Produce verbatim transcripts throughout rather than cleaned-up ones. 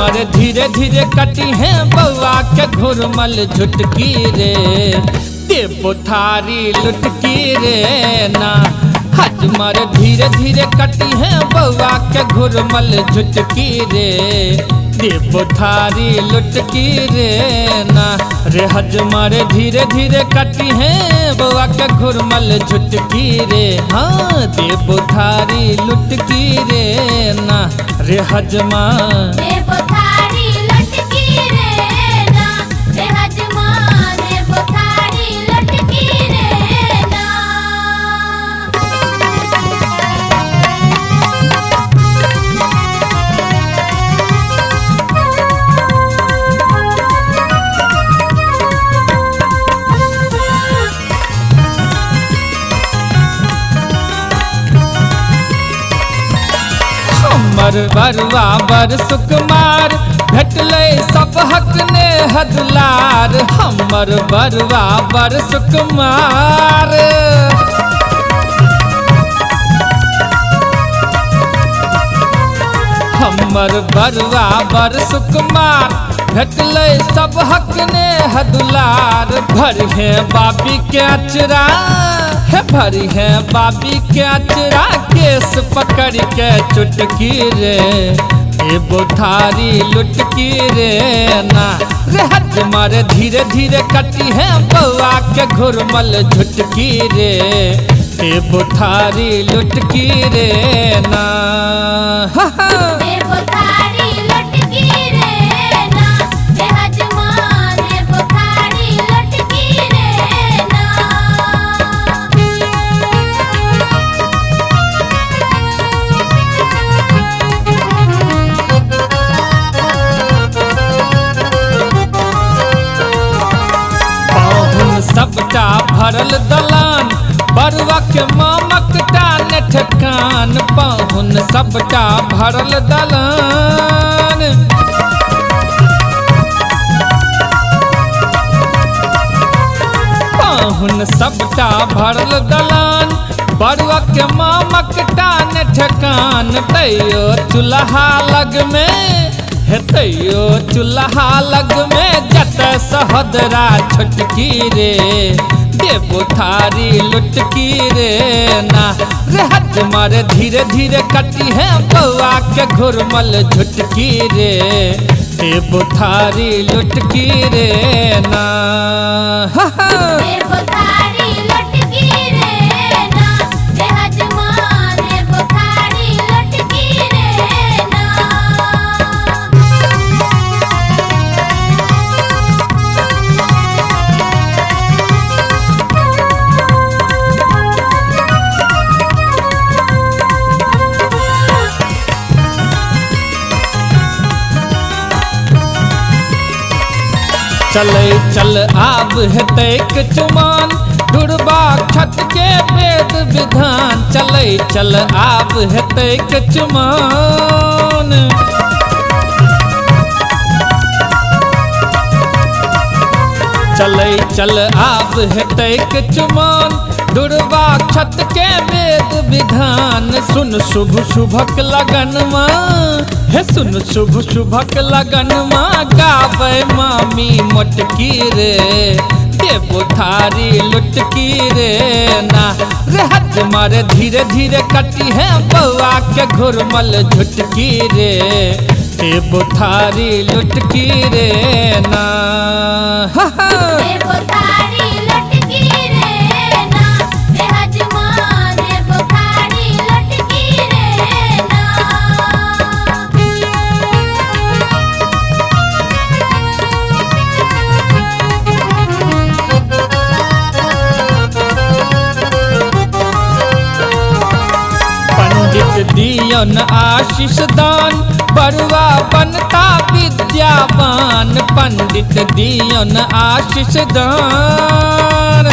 हजमर धीरे धीरे कटी है बउआ के घुरमल झुटकी रे देबो थारी लुटकी रे ना। हजमर धीरे धीरे कटी है बउआ के घुरमल झुटकी रे देबो थारी लुटकी रे ना। रे हजमर धीरे धीरे कटी है बउआ के घुरमल झुटकी रे हाँ देबो थारी लुटकी रे ना। रे हजमा देबो थारी लुटकी रे ना। रे हजमा देबो थारी लुटकी रे ना। हमर बरुआ बर सुकुमार भेटलै सब हक ने हदुलार। हमर बरुआ बर सुकुमार हमर बरुआ बर सुकुमार भेटलै सब हक ने हदुलार। भरी है बाबी के अचरा है भरी है बाबी के अचरा केस पकड़ के चुटकी रे देबो थारी लुटकी रे ना। रे हजमर धीरे धीरे कटी है बउआ के घुरमल झुटकी रे देबो थारी लुटकी रे ना। देबो थारी लुटकी रे ना। रे हजमा देबो थारी लुटकी रे ना। पाहुन सबटा भरल दलान बरुआ के मामक टान ठकान। पाहुन सबटा भरल दलान पाहुन सबटा भरल दलान बरुआ के मामक टान ठकान। तैयो चूल्हा लग में हे तैयो चूल्हा लग में जत सहोदरा छुटकी रे देबो थारी लुटकी रे ना। रे हजमर धीरे धीरे कटी है बउआ के घुरमल झुटकी रे देबो थारी लुटकी रे ना। देबो थारी लुटकी रे ना। रे हजमा देबो थारी लुटकी रे ना। चले चल आब हेतै चुमान ढुरबा छत के वेद विधान। चले चल आब हेतै चुमान चले चल आब हेतै चुमान ढुरबा छत के वेद विधान। सुन शुभ शुभक लगनमा हे सुन शुभ शुभक लगनमा गाबै मामी मोटकी रे देबो थारी लुटकी रे ना। रे हजमर धीरे धीरे कटी है बउआ के घुरमल झुटकी रे देबो थारी लुटकी रे ना। देबो थारी लुटकी रे ना। रे हजमा देबो थारी लुटकी रे ना। पंडित दियन आशीष दान बरुआ बनता विद्यावान। पंडित दियन आशीष दान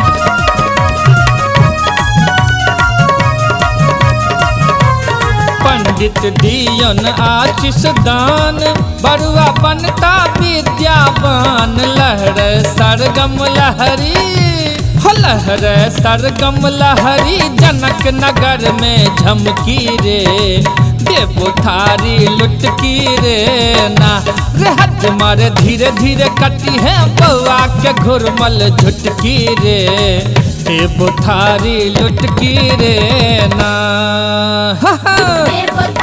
पंडित दियन आशीष दान बरुआ बनता विद्यावान। लहर सरगम लहरी हो लहरे सरगम लहरी जनक नगर में झमकी रे देबो थारी लुटकी रे ना रे हज मारे धीरे धीरे कटी है बउआ के घुरमल झुटकी रे देबो थारी लुटकी रे ना हा हा। देबो